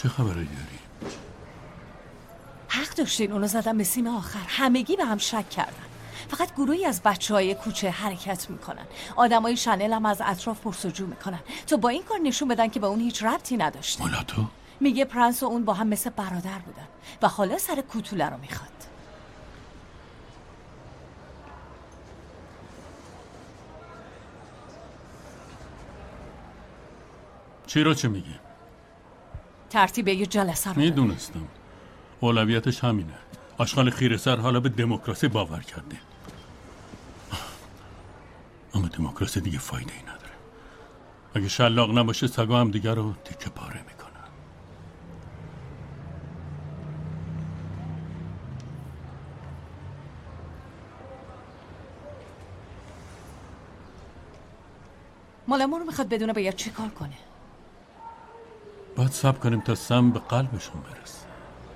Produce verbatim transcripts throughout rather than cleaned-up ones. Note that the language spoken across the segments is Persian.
چه خبری داری؟ حق داشتین، اونو زدن به سیم آخر. همگی به هم شک کردن. فقط گروهی از بچه‌های کوچه حرکت میکنن. آدمای شنل هم از اطراف پرسجو میکنن تا با این کار نشون بدن که به اون هیچ ربطی نداشته. مولا تو؟ میگه پرنس و اون با هم مثل برادر بودن و حالا سر کوتوله رو میخواد. چی رو چه میگی؟ ترتیب یه جلسه رو میدونستم اولویتش همینه. آشغال خیره سر حالا به دموکراسی باور کرده، اما دموکراسی دیگه فایده ای نداره. اگه شلاق نباشه سگا هم دیگر رو تیکه پاره میکنن. مالمون رو میخواد بدونه باید چی کار کنه. باید صبر کنیم تا سم به قلبشون برسه.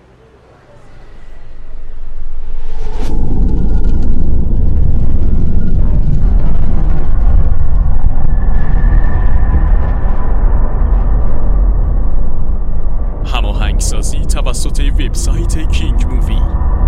هماهنگسازی توسط وبسایت کینگ مووی.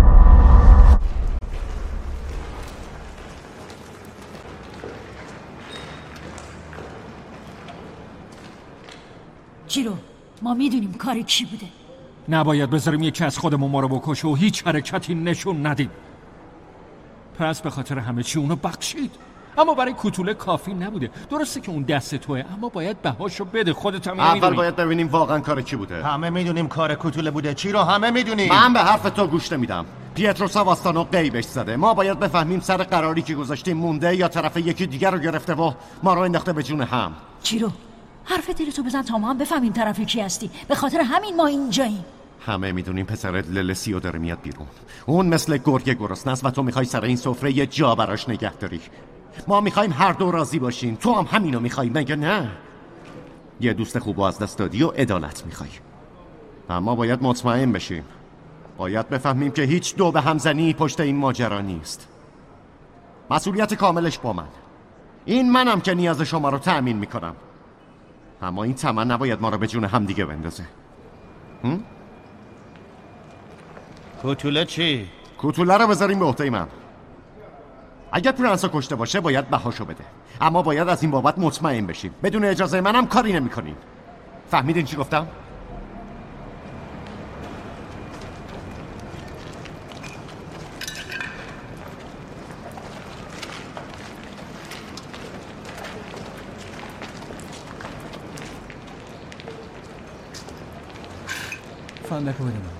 چیرو، ما میدونیم کار کی بوده. نباید بذاریم یکی از خودمون ما رو بکشه و هیچ حرکتی نشون ندیم. پرنس به خاطر همه چی اونو بخشید، اما برای کوتوله کافی نبوده. درسته که اون دست توه، اما باید بهاشو بده. خودت هم اول میدونی. باید ببینیم واقعا کار کی بوده. همه میدونیم کار کوتوله بوده. چی رو همه میدونیم؟ من به حرف تو گوش نمیدم. پیترو ساواستانو غیبش زده. ما باید بفهمیم سر قراری که گذاشتیم مونده یا طرف یکی دیگر رو گرفته و ما رو انداخته به جون هم. چی رو حرف دلتو بزن تا ما هم بفهمیم طرف کی هستی. به خاطر همین ما اینجاییم. همه میدونیم پسرت للسیو داره میاد بیرون. اون مثل گرگ گرسنه است و تو میخوای سر این سفره یه جا براش نگه داری. ما میخوایم هر دو راضی باشین. تو هم همینو میخوای مگه نه؟ یه دوست خوبو از دست دادی و عدالت میخوای. اما باید مطمئن بشیم. باید بفهمیم که هیچ دو به همزنی پشت این ماجرا نیست. مسئولیت کاملش با من. این منم که نیاز شما رو تأمین میکنم. اما این طمع نباید ما رو به جون هم دیگه بندازه. هم؟ کوتوله چی؟ کوتوله رو بذاریم به عهده من. اگر پرنسو کشته باشه باید بهاشو بده، اما باید از این بابت مطمئن بشیم. بدون اجازه منم کاری نمی‌کنین. فهمیدین چی گفتم؟ فندک رو بده من.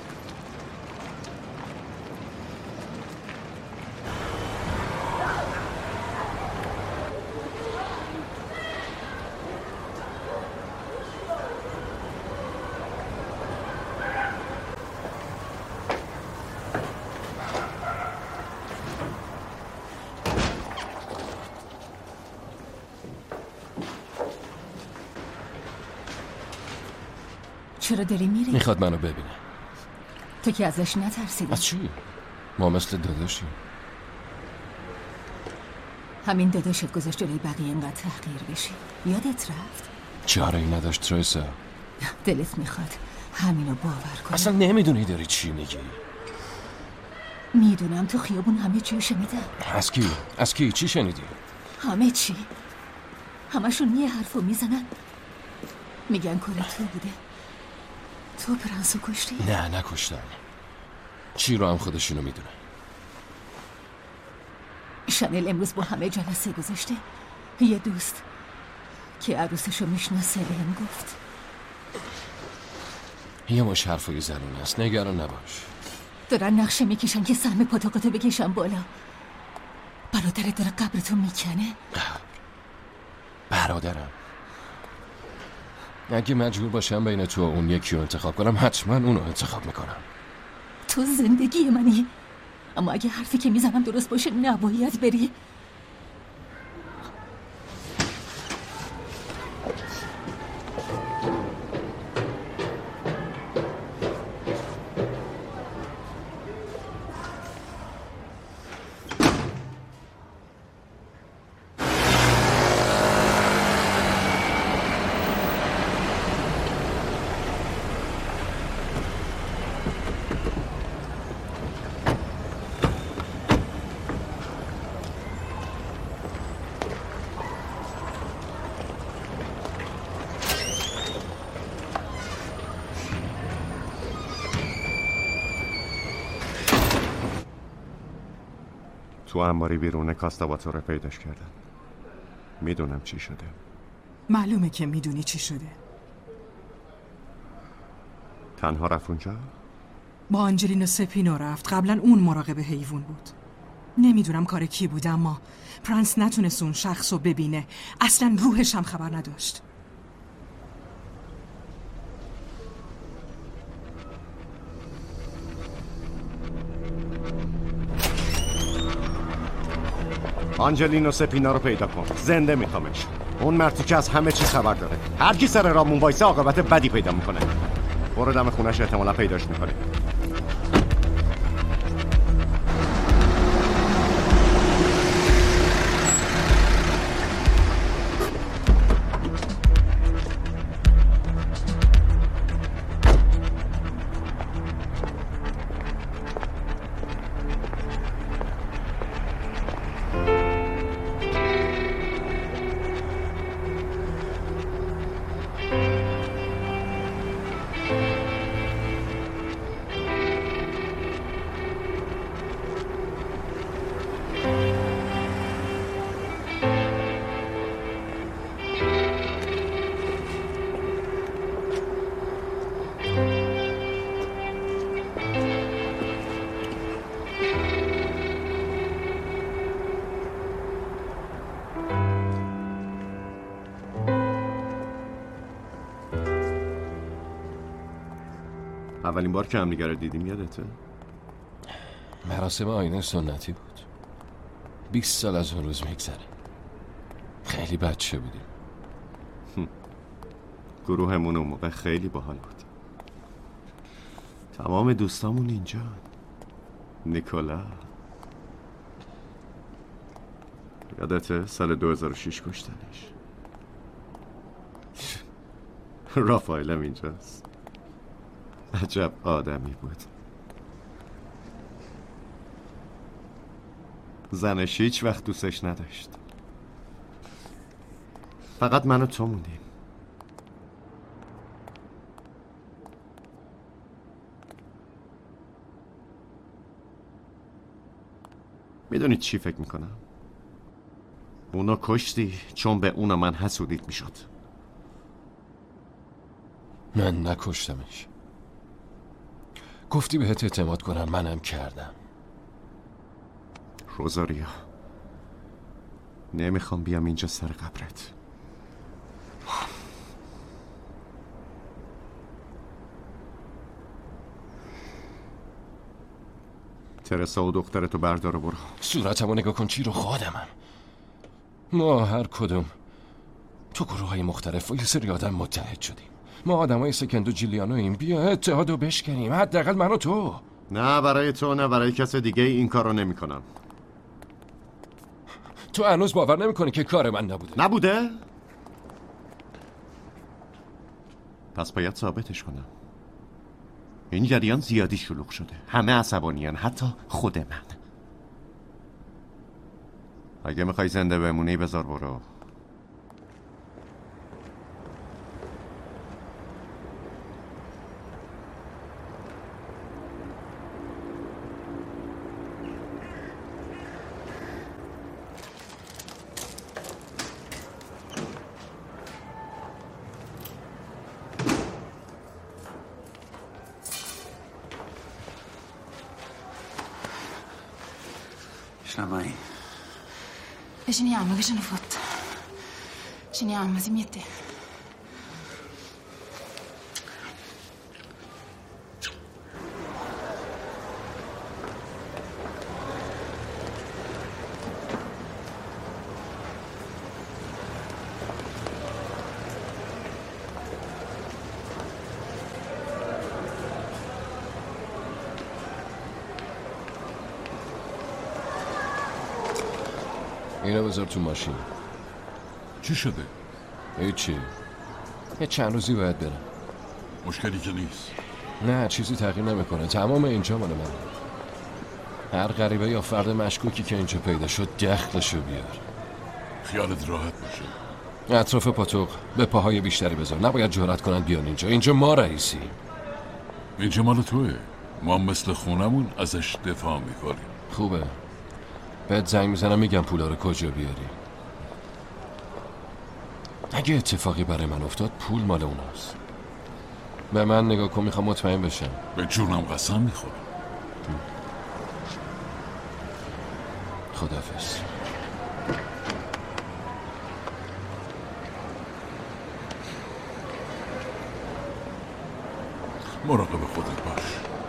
چرا داری میری؟ میخواد منو ببینه. تو که ازش نترسیدی. از چی؟ ما مثل داداشیم. همین داداشت گذاشت جلوی بقیه اینقدر تحقیر بشی. یادت رفت؟ چاره ای نداشت تریسا. دلت میخواد همینو باور کنی. اصلا نمیدونی داری چی میگی. میدونم تو خیابون همه چی شنیدم. از کی؟ از کی؟ چی شنیدی؟ همه چی. همشون یه حرفو میزنن میگن کار تو بوده. تو پرنسو کشتی؟ نه نکشتم. چی رو هم خودشونو میدونه. شنل امروز با همه جلسه گذاشته. یه دوست که عروسشو میشناسه بهم گفت. یه مش حرفای زنون است. نگران نباش. دارن نقشه میکشن که سهم پاتاقاتو بکشن بالا. برادرت داره قبرتو میکنه. برادرم اگه مجبور باشم بین تو و اون یکی رو انتخاب کنم حتما اونو انتخاب میکنم. تو زندگی منی، اما اگه حرفی که میزنم درست باشه نباید بری. تو انباری بیرون کاستاواتو رو پیداش کردم. میدونم چی شده. معلومه که میدونی چی شده. تنها رفت اونجا؟ با آنجلینا سپینو رفت. قبلا اون مراقب حیوان بود. نمیدونم کار کی بود، اما پرنس نتونست اون شخص رو ببینه. اصلا روحش هم خبر نداشت. آنجلینا سپینا رو پیدا کن. زنده میخوامش. اون مرتی که از همه چی خبر داره. هر کی سر رامون وایسه عاقبت بدی پیدا میکنه. برو دم خونش، احتمالا پیداش میکنه. اولین بار که هم دیگه رو دیدیم یادته؟ مراسم آیین سنتی بود. بیست سال از اون روز میگذره. خیلی بچه بودیم. گروهمون اون موقع خیلی باحال بود. تمام دوستامون اینجا. نیکولا یادته سال دو هزار و شش کشتنش. رافائلم اینجاست. عجب آدمی بود. زنش هیچ وقت دوستش نداشت. فقط من و تو موندیم. میدونید چی فکر میکنم؟ اونا کشتی چون به اونا من حسودیت میشد. من نکشتمش. گفتی بهت اعتماد کنم، منم کردم. روزاریا نمیخوام بیام اینجا سر قبرت. ترسا و دخترتو بردار و برو. صورتمو نگاه کن، چی رو خودمم. ما هر کدوم تو گروه های مختلف و یه سری آدم متحد شدیم. ما آدم های سکند و جیلیانویم. بیا اتحادو بشکنیم، حداقل من و تو. نه برای تو، نه برای کس دیگه این کارو نمی کنم. تو هنوز باور نمی کنی که کار من نبوده؟ نبوده؟ پس باید ثابتش کنم. این جریان زیادی شلوغ شده. همه عصبانیان، حتی خود من. اگه میخوای زنده بمونی بذار برو. Mai. E finiamo, che ce n'ho fatta? Finiamo, si mette. اینو بذار تو ماشین. چی شده؟ هیچی. یه چند روزی باید برم. مشکلی که نیست. نه چیزی تغییر نمیکنه. تمام اینجا مال من. هر غریبه یا فرد مشکوکی که اینجا پیدا شد دخلشو بیار. خیالت راحت باشه. اطراف پاتوق به پاهای بیشتری بذار. نباید جرأت کنن بیان اینجا. اینجا ما رئیسی. اینجا مال توه. ما مثل خونمون ازش دفاع میکنیم. خوبه. بهت زنگ میزنم میگم پولا رو کجا بیاری. اگه اتفاقی برای من افتاد پول مال اوناست. به من نگاه کن، میخوام مطمئن بشم. به جونم قسم میخورم. خداحافظ. مراقب خودت باش.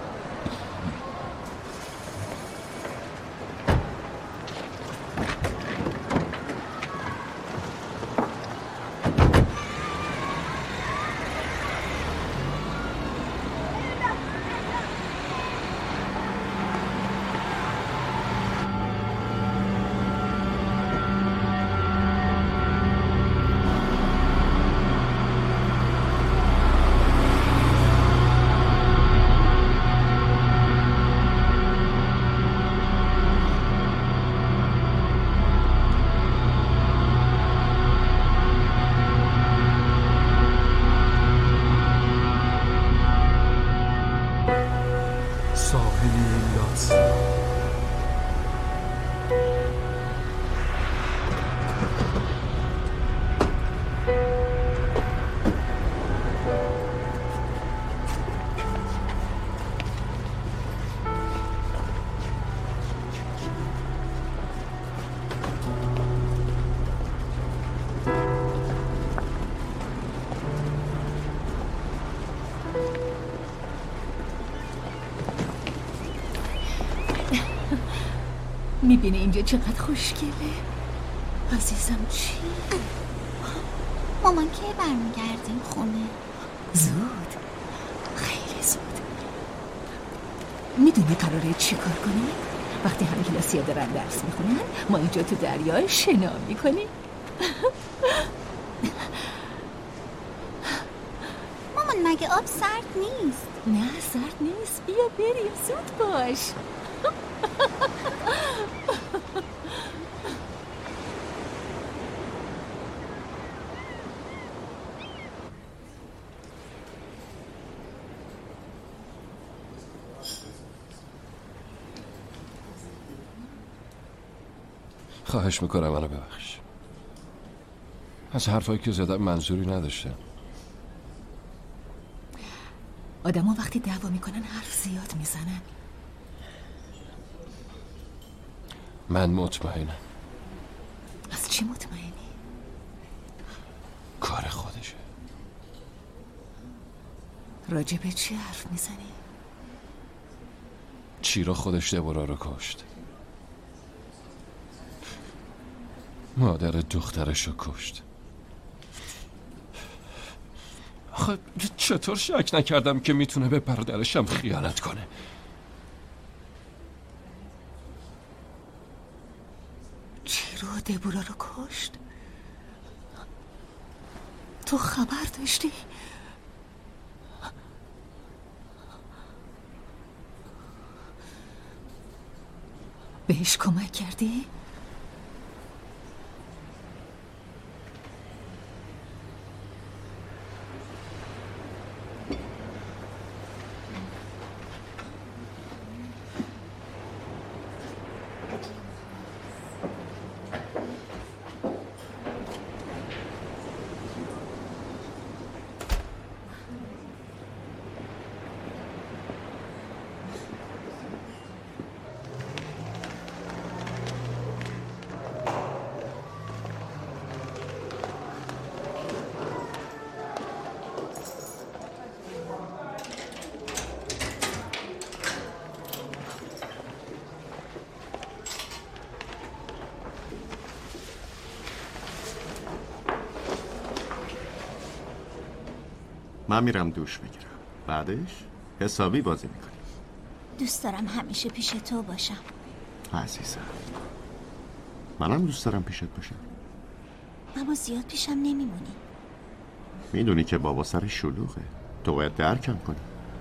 میبینه اینجا چقدر خوشگله. عزیزم چی؟ مامان که برمیگردیم خونه؟ زود، خیلی زود. میدونی قراره چی کار کنیم؟ وقتی همه کلاسی‌ها دارن درس میخونن ما اینجا تو دریا شنا میکنیم. مامان مگه آب سرد نیست؟ نه سرد نیست، بیا بریم، زود باش. خواهش میکنم منو ببخش. از حرفایی که زدم منظوری نداشتم. آدم ها وقتی دعوا میکنن حرف زیاد میزنن. من مطمئنم. از چی مطمئنی؟ کار خودشه. راجبه چی حرف میزنی؟ چی رو خودش دبورا رو کشت. مادر دخترش رو کشت. آخه چطور شک نکردم که میتونه به برادرشم خیانت کنه. چی رو دبورا رو کشت؟ تو خبر داشتی؟ بهش کمک کردی؟ من میرم دوش بگیرم، بعدش حسابی بازی میکنیم. دوست دارم همیشه پیش تو باشم عزیزم. منم دوست دارم پیشت باشم، اما زیاد پیشم نمیمونی. میدونی که بابا سر شلوغه، تو باید درکم کنی.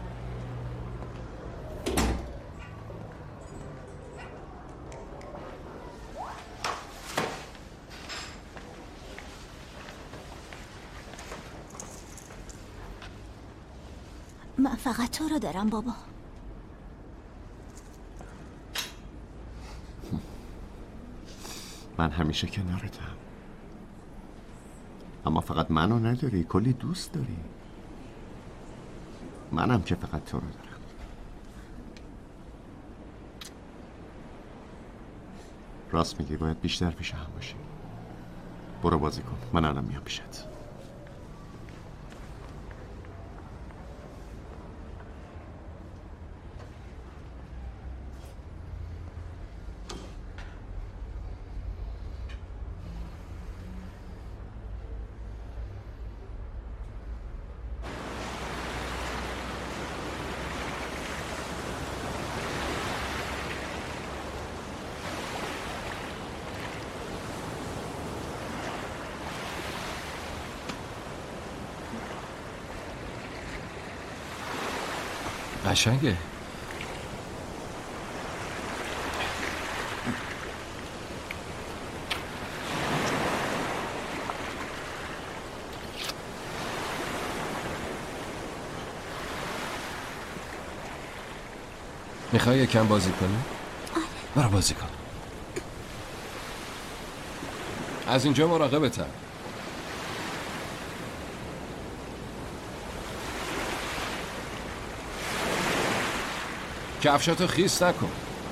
من فقط تو رو دارم بابا. من همیشه کنارتم. اما فقط منو نداری، کلی دوست داری. منم که فقط تو رو دارم. راست میگی، باید بیشتر پیش هم باشیم. برو بازی کن، من الان میام پیشت. قشنگه. میخوای یکم بازی کنی؟ برو بازی کن. از اینجا مراقبتم. کفشاتو خیس نکن.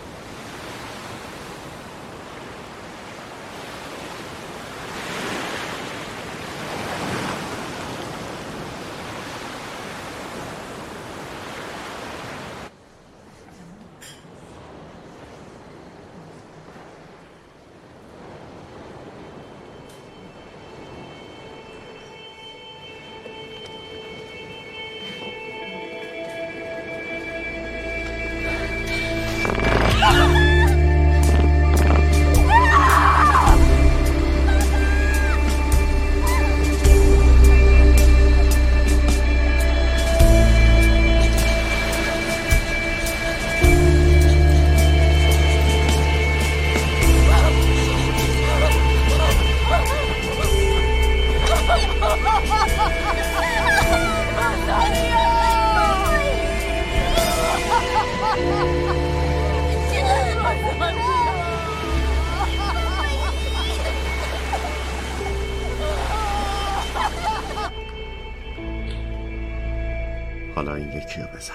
حالا این یکی رو بزن.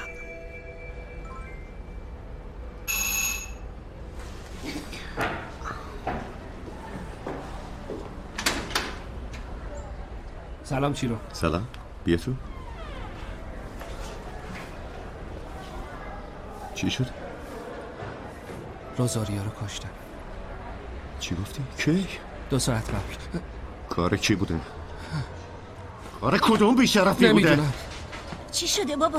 سلام چیرو. سلام، بیا تو. چی شد؟ روزاریا رو کشتن. چی گفتی؟ کی؟ دو ساعت قبل. کار کی بوده؟ کار کدوم بیشرفی بوده؟ نمیدونم. چی شده بابا؟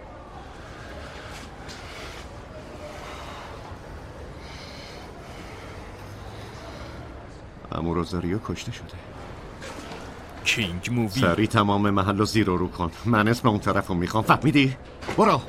عمو روزاریو کشته شده. کینگ مووی. سریع تمام محل رو زیر و رو کن. من اسم اون طرف رو میخوام، فهمیدی؟ برو.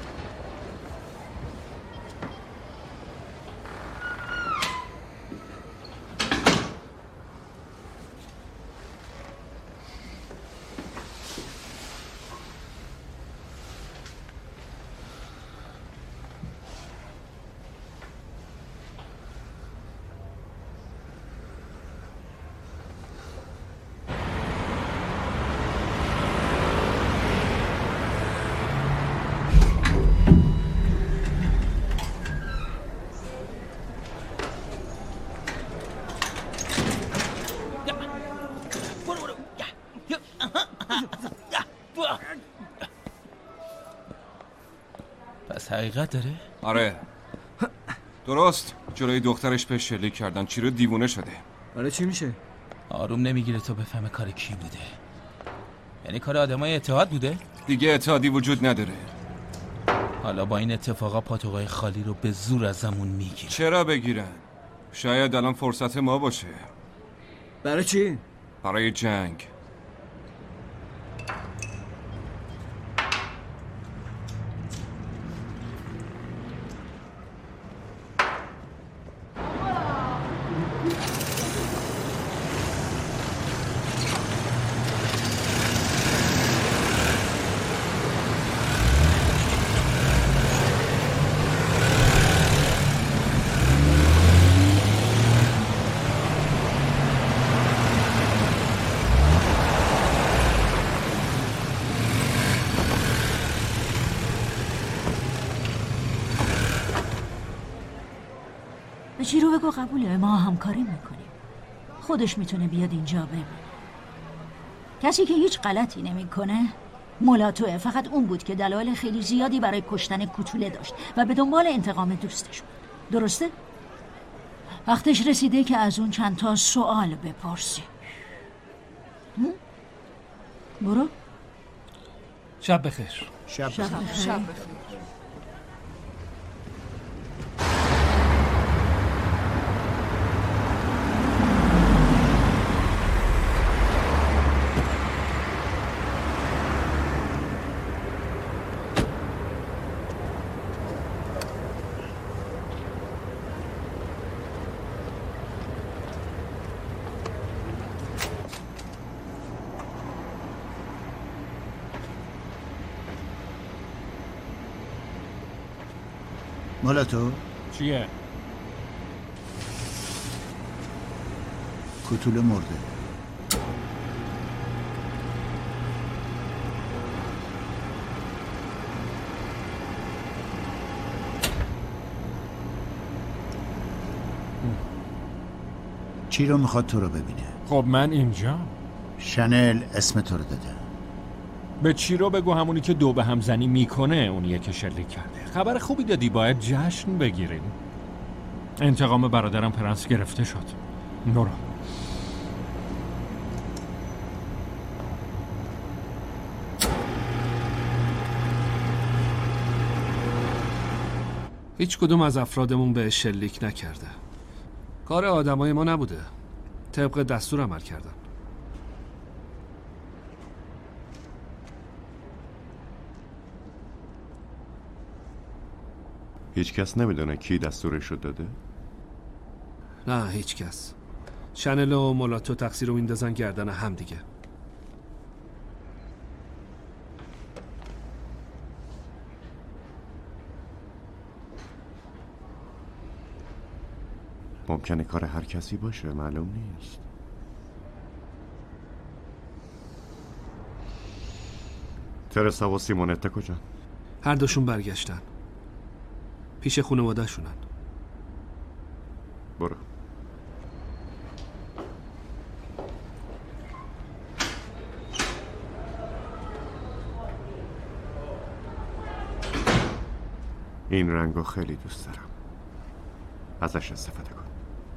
پس حقیقت داره؟ آره درست. جلوی دخترش به شلیک کردن. چی رو دیوونه شده. آره چی میشه؟ آروم نمیگیره تو بفهمه کار کی بوده. یعنی کار آدمای اتحاد بوده؟ دیگه اتحادی وجود نداره. حالا با این اتفاقا پاتوقای خالی رو به زور از زمون میگیره. چرا بگیرن؟ شاید الان فرصت ما باشه. برای چی؟ برای جنگ. به چی رو بگو قبوله، ما همکاری میکنیم. خودش میتونه بیاد اینجا بمونه. کسی که هیچ غلطی نمیکنه مولاتوه. فقط اون بود که دلایل خیلی زیادی برای کشتن کوتوله داشت و به دنبال انتقام دوستش بود. درسته؟ وقتش رسیده که از اون چند تا سوال بپرسی. برو. شب بخیر. شب بخیر. شب بخیر. مولاتو چیه؟ کوتوله مرده. چی رو میخواد تو رو ببینه؟ خب من اینجا. شنل اسم تو رو داده. به چی رو بگو همونی که دو به هم زنی میکنه اونیه که شلیک کرده. خبر خوبی دادی، باید جشن بگیریم. انتقام برادرم پرنس گرفته شد. نورا هیچ کدوم از افرادمون به شلیک نکرده. کار آدمای ما نبوده. طبق دستور عمل کردن. هیچ کس نمیدونه کی دستورش رو داده؟ نه هیچ کس. شنل و مولاتو تقصیر رو میندازن گردن هم دیگه. ممکنه کار هر کسی باشه، معلوم نیست. ترسا و سیمونتا کجا؟ هر دوشون برگشتن. پیش خانواده شونن. برو. این رنگو خیلی دوست دارم. ازش استفاده کن.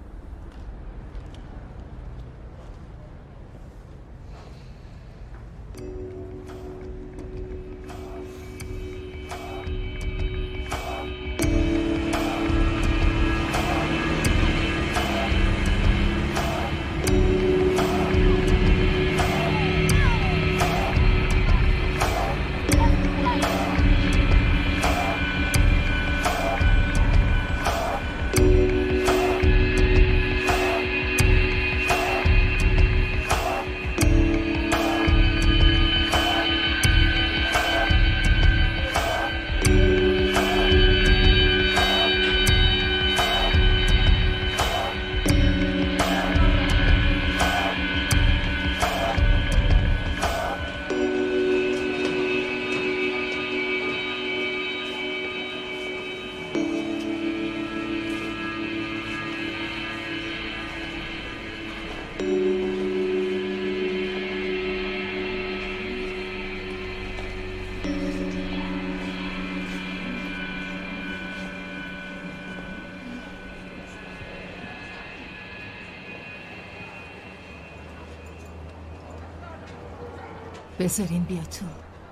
بذارین بیا تو.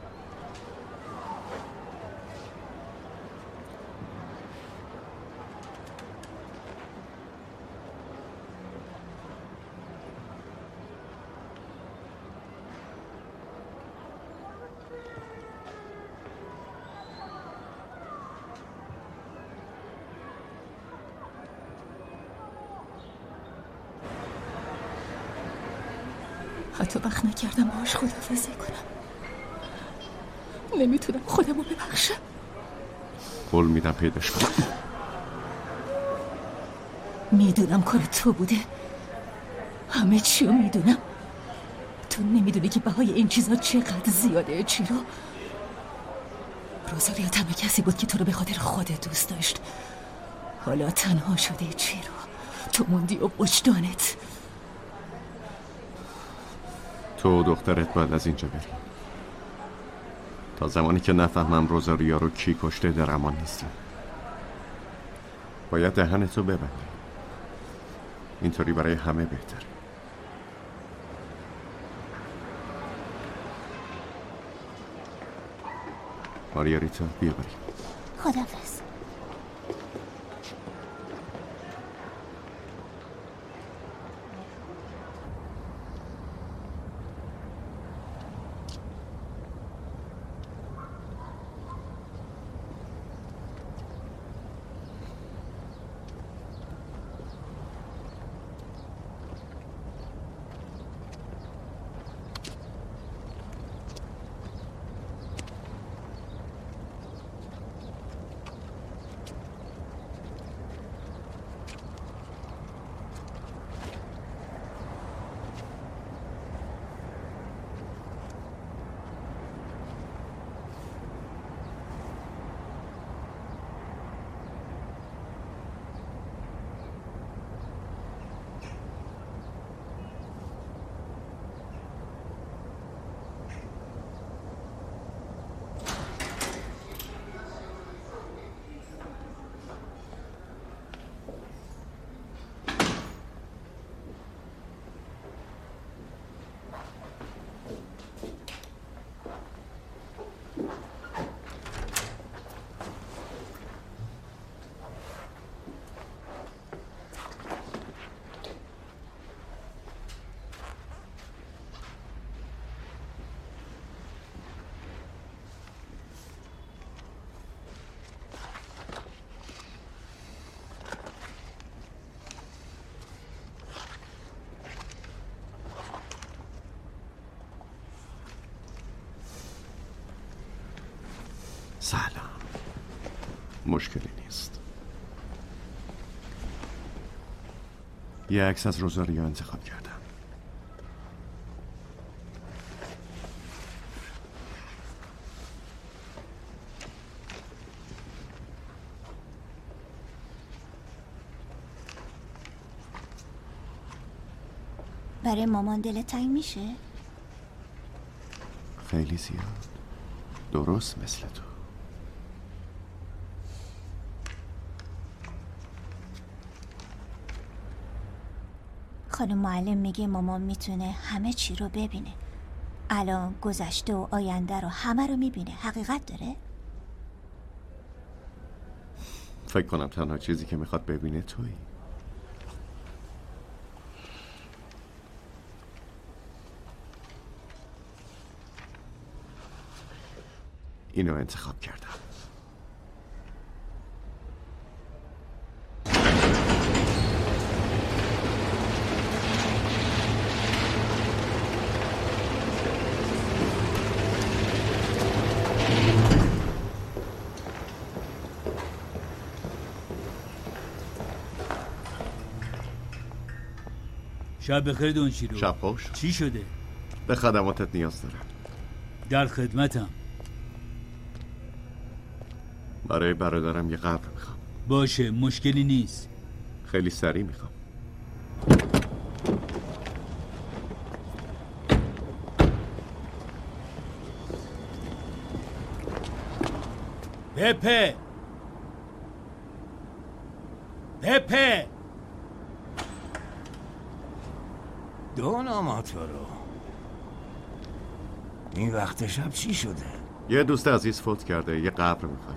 حتی وقت نکردم باهاش خداحافظی کنم. نمیتونم خودمو ببخشم. قول میدم پیداش کنم. میدونم کار تو بوده. همه چیو میدونم. تو نمیدونی که بهای این چیزا چقدر زیاده. چی رو؟ روزالیا تنها کسی بود که تو رو به خاطر خودت دوست داشت. حالا تنها شده چی رو؟ تو موندی و وجدانت. تو و دخترت باید از اینجا بریم. تا زمانی که نفهمم روزاریا رو کی کشته در امان نیستیم. باید دهنتو ببندی. اینطوری برای همه بهتره. ماریاریتا بیا بریم. خداحافظ. سلام. مشکلی نیست. یه عکس از روزاریا انتخاب کردم. برای مامان دل تنگ میشه؟ خیلی زیاد. درست مثل تو. خانم معلم میگه مامان میتونه همه چی رو ببینه. الان گذشته و آینده رو همه رو میبینه. حقیقت داره؟ فکر کنم تنها چیزی که میخواد ببینه تویی. اینو انتخاب کردم. شب بخیر دونشیرو. شب خوش. چی شده؟ به خدماتت نیاز دارم. در خدمتم. برای برادرم یه قبر میخوام. باشه، مشکلی نیست. خیلی سریع میخوام. پپه پپه دون آماتورو، این وقت شب چی شده؟ یه دوست عزیز فوت کرده. یه قبر میخوای.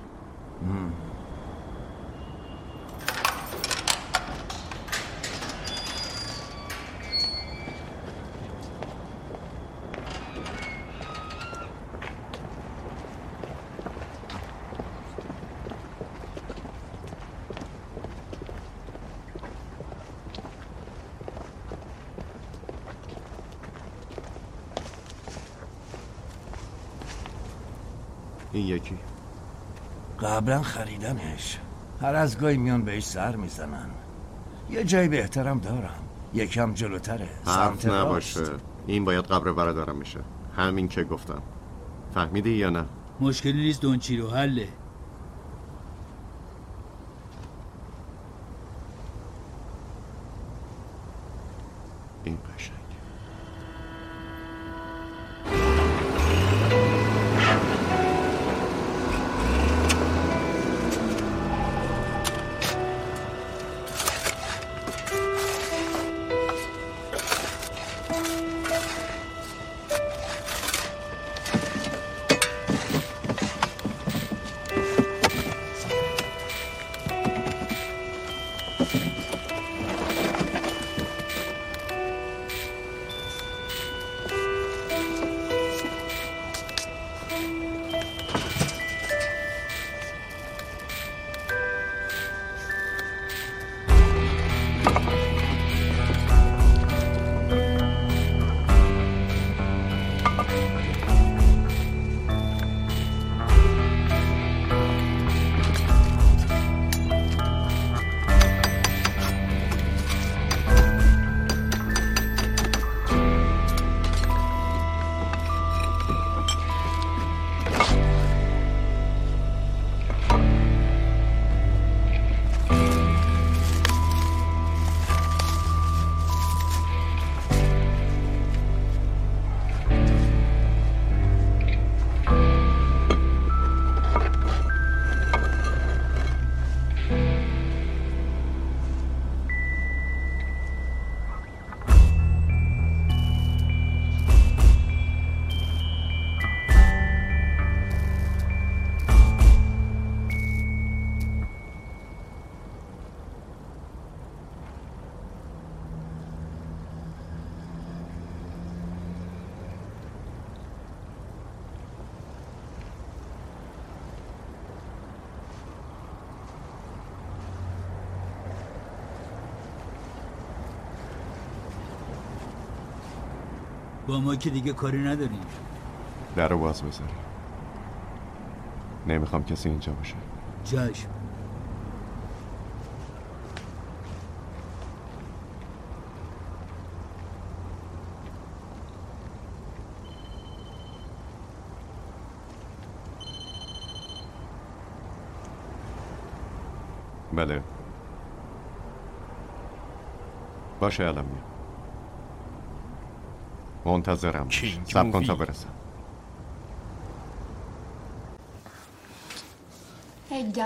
این یکی قبلا خریدنش. هر از گاهی میان بهش سر میزنن. یه جای بهترم دارم، یکم جلوتره. حرف نباشه. این باید قبر برادرم میشه. همین که گفتم. فهمیدی یا نه؟ مشکلی نیست دونچیرو، حله. این قشنگ. با ما که دیگه کاری نداریم. در رو باز بذاری. نمیخوام کسی اینجا باشه. چشم. بله. باشه الان میام. منتظرم. صبر کن تا برسم. هیدا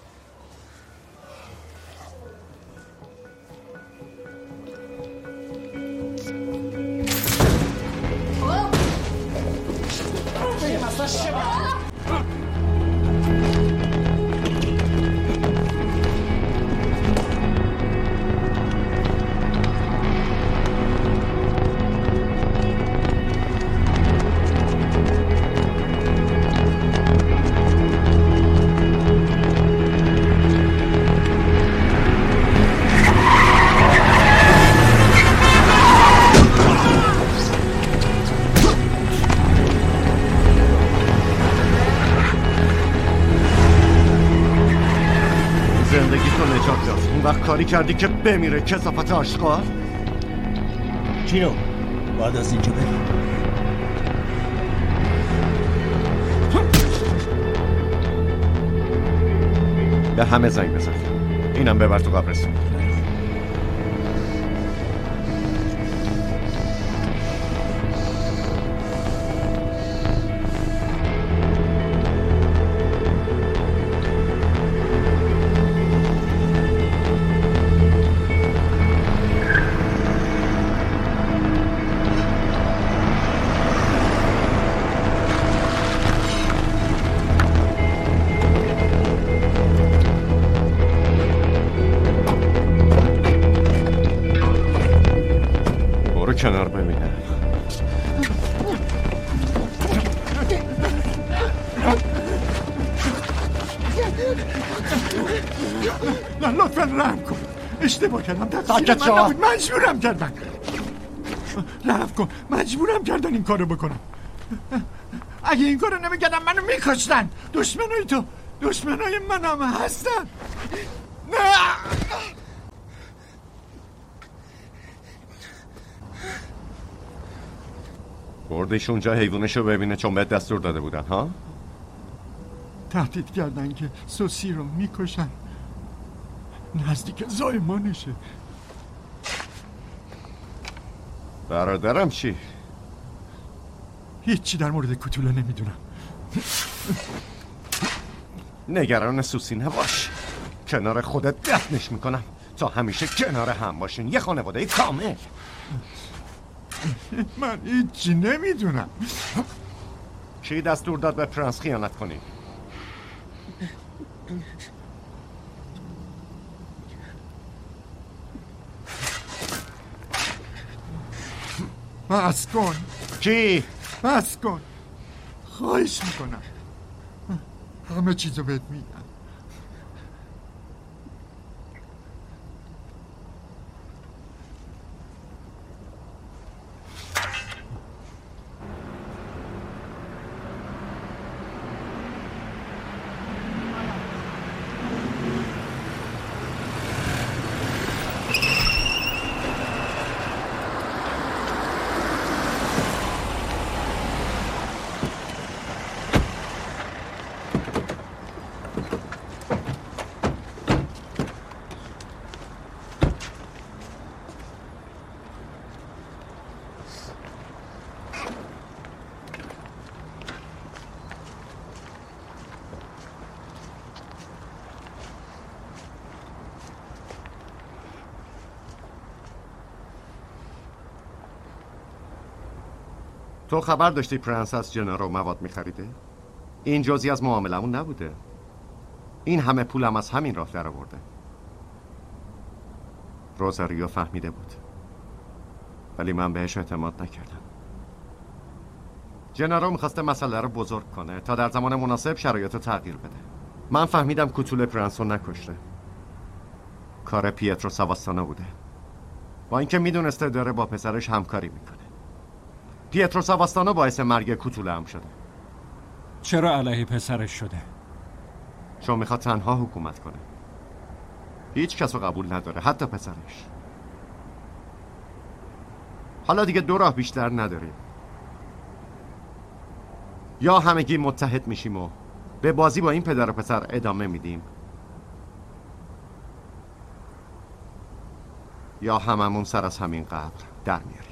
کاری کردی که بمیره کثافت آشغال. چینو باید از اینجا بریم. به همه زنگ بزن. اینم ببر تو قبرستون. کنار ببینه. نه لطفاً رحم کن. اشتباه کردم. تقصیر من نبود. مجبورم کردن. رحم کن. مجبورم کردن این کارو بکنم. اگه این کارو نمیکردم منو میکشتن. دشمنای تو دشمنای من هم هستن. نه. بردش اونجا حیوانشو ببینه چون بهت دستور داده بودن ها؟ تهدید کردن که سوسی رو میکشن. نزدیک زایمانشه. برادرم چی؟ هیچی در مورد کوتوله نمیدونم. نگران سوسی نباش، کنار خودت دفنش میکنم تا همیشه کنار هم باشین، یه خانواده کامل. من هیچی نمیدونم. چی دستور داد به پرنس خیانت کنی؟ بس کن. چی؟ بس کن، خواهش میکنم، همه چیزو بهت میگم. تو خبر داشتی پرنس از جنرو مواد میخریده؟ این جزئی از معاملمون نبوده. این همه پولم از همین راه در آورده. روزاریو فهمیده بود، ولی من بهش اعتماد نکردم. جنرو میخواسته مسئله رو بزرگ کنه تا در زمان مناسب شرایط رو تغییر بده. من فهمیدم کوتوله پرنس رو نکشته، کار پیترو ساواستانا بوده، با اینکه میدونسته داره با پسرش همکاری میکنه. پیترو ساواستانا باعث مرگ کوتوله هم شده. چرا علیه پسرش شده؟ چون میخواد تنها حکومت کنه. هیچ کس رو قبول نداره، حتی پسرش. حالا دیگه دو راه بیشتر نداریم، یا همگی متحد میشیم و به بازی با این پدر و پسر ادامه میدیم، یا هممون سر از همین قبر در میاریم.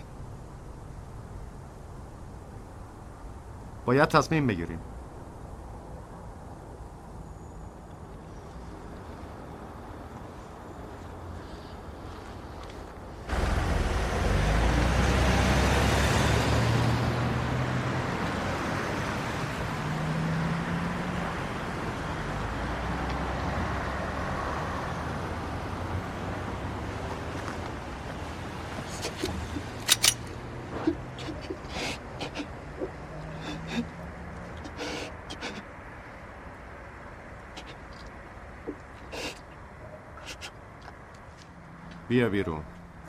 باید تصمیم بگیریم. بیا بیرون.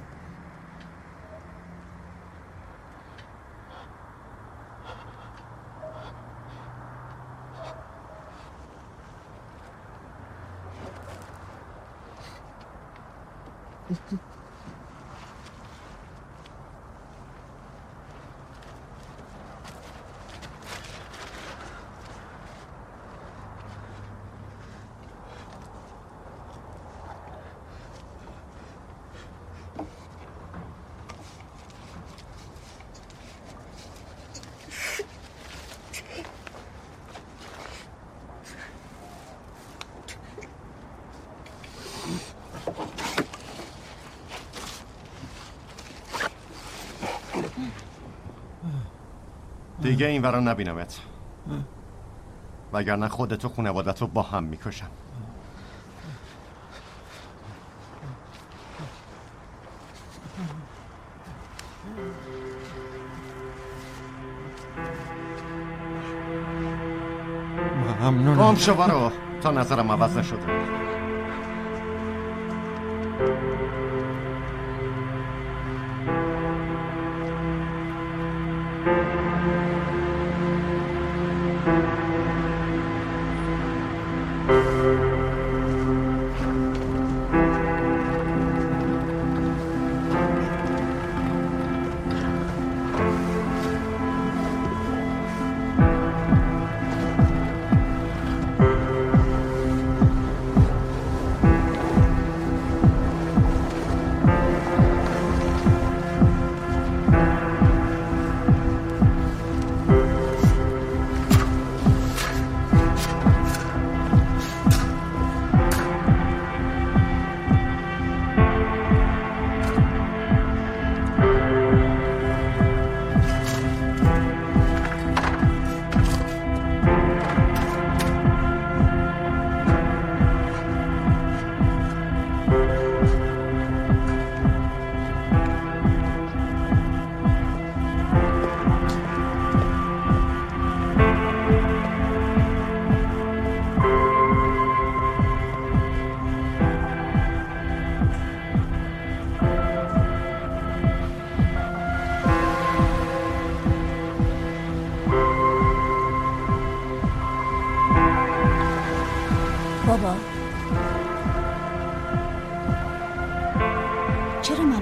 دیگه این ورا نبینمت، وگرنه خودت و خانوادت رو با هم میکشم. ممنونم. گم شو برو تا نظرم عوض نشده.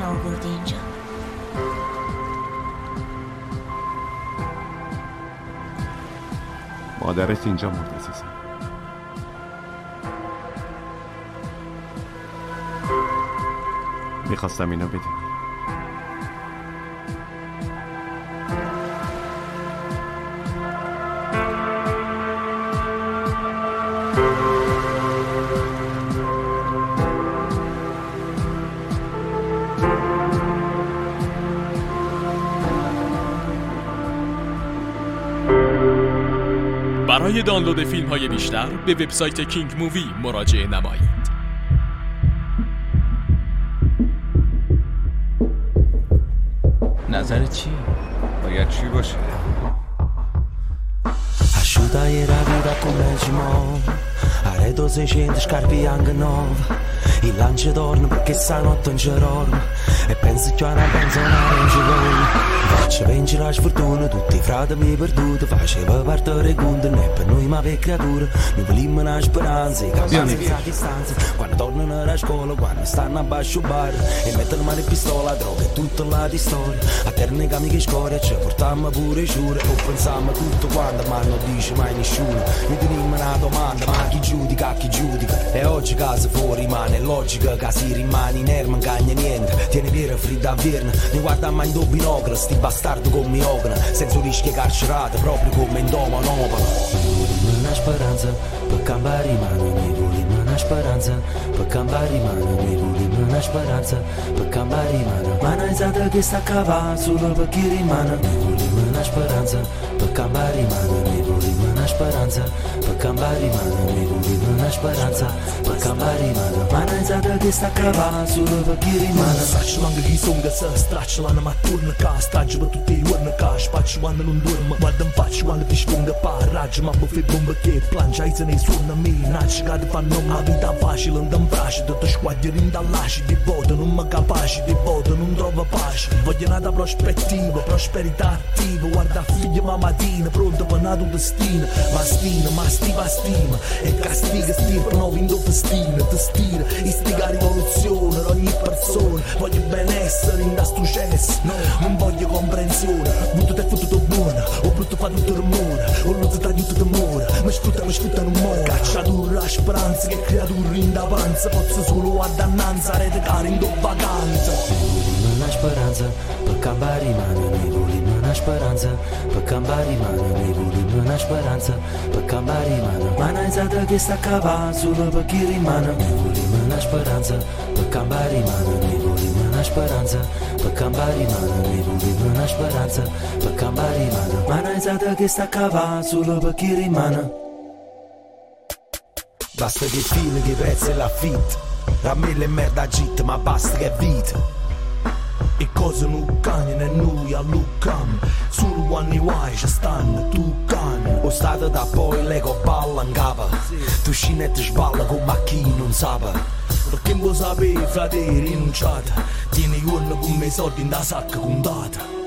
منو آوردی اینجا؟ مادرت اینجا مرد عزیزم. میخواستم اینو بدونی. برای دانلود فیلم های بیشتر به وبسایت کینگ مووی مراجعه نمایید. نظرت چیه؟ باید چی باشه؟ Asciuta era vita come il cimon, arredo seicento scarpe anche nuove. Il lance dorme perché stanotte non c'è dorme e penso che una pensionare non ci vuole. Faccio vincere la sfortuna, tutti i frati mi perduti. Faceva partire i conti, né per noi ma per creature. Noi volimmo una speranza, i cambiamo a distanza. Quando tornano a scuola, quando stanno a basso bar e mettono mano in pistola, droga e tutta la di storia. A terni che amiche scoria, ci portammo pure i giure. O pensammo tutto quando, ma non dice mai nessuno. Mi tenimmo una domanda, ma chi giudica, chi giudica? E oggi casa fuori, ma è logica che si rimane in erma, non cagna niente. Tieni vera fredda a verna, mi guarda mai in due binocoli, sti bastardo con mi ogna, senza rischi carcerate, proprio come in doma un'opera. Mi volimo una speranza, per cambiare i mani, mi volimo una speranza, per cambiare i mani, mi volimo una speranza, per cambiare i mani. Ma non è stata che sta cavando, solo per chi rimane. Mi volimo una speranza, per cambiare i mani, mi volimo una speranza, per cambiare i mani, mi volimo una speranza, per cambiare i mani. Ma non è stata che sta cavando, solo per chi rimane. Sacci manca chi sono che si straccia la mattina, che straccia per tutti i giorni, che spaccia quando non dormo. Guarda in faccia quando ti sponda paraggi, ma può fare bomba che plancia, e se ne suona a me. Nasci che ti fanno una vita facile, non ti braccia, tutto squadri in dall'asci, di voto non mi capaci, di voto non trovo pace. Voglio una prospettiva, prosperità attiva, guarda figlia ma mattina, pronto per una tua destina. Ma stina, ma stiva stima, e castiga stirpa nuovo in doppia stina, ti stira, istiga rivoluzione per ogni persona. Voglio benessere in da sto cesso, no, non voglio comprensione. Brutto te fottuto buona, o brutto fa tutto rumore, o l'uso ti aiuta d'amore. Mi sfrutta, mi sfrutta non muore. Cacciatura la speranza, che creatura in davanza, pozzo solo a dannanza, rete cara in do vacanza. Mi volimo una speranza, per cambiare i mani, mi volimo una speranza, per cambiare i mani, mi volimo una speranza, per cambiare i mani. Ma non è stata che sta cavando, solo per chi rimane. Mi volimo una speranza, per cambiare i mani, mi volimo una speranza, per cambiare i mani, mi volimo una speranza, per cambiare i mani. Ma non è stata che sta cavando, solo per chi rimane. Basta che fine, che prezzo e l'affitto, ramelle e merda agita, ma basta che è vita. E cose non cambiano e noi allucam, solo quando i guai ci stanno, tu can. O state da poi lego balla in capa, tu scinette sballa con macchina non sapa. Perché non sapevi, frate, rinunciata, tieni giorno con me soldi in da sacca contata.